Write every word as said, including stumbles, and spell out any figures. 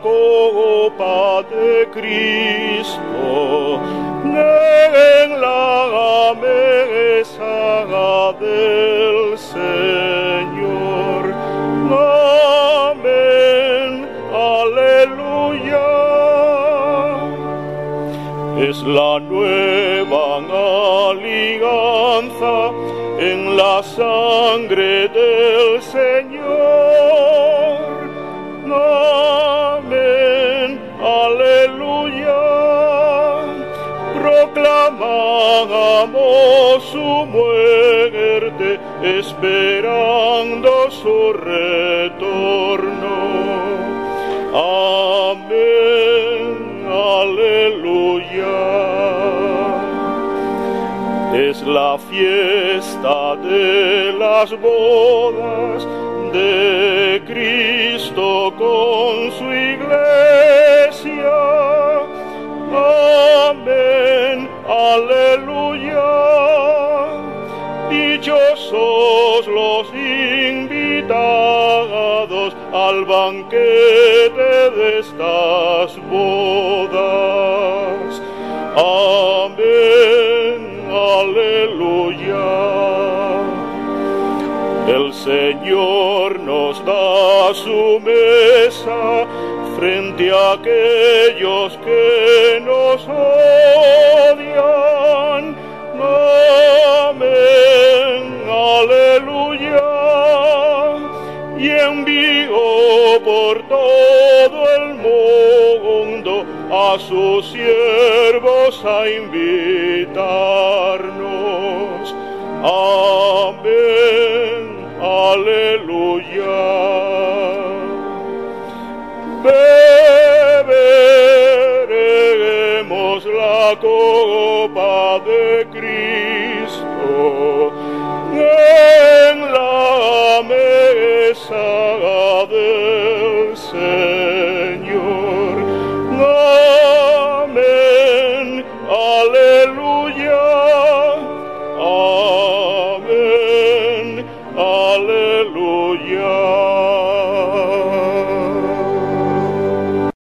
copa de Cristo, en la mesa del Señor. Amén, aleluya. Es la nueva alianza en la sangre del Señor. Amén, aleluya. Proclamamos su muerte, esperando su retorno. Amén, aleluya. Es la fiesta de las bodas de Cristo con su iglesia. Amén, aleluya. Dichosos los invitados al banquete de estas bodas. Amén, aleluya. El Señor nos da su mesa frente a aquellos que nos odian. Amén, aleluya. Y envió por todo el mundo a sus siervos a invitarnos. Amén.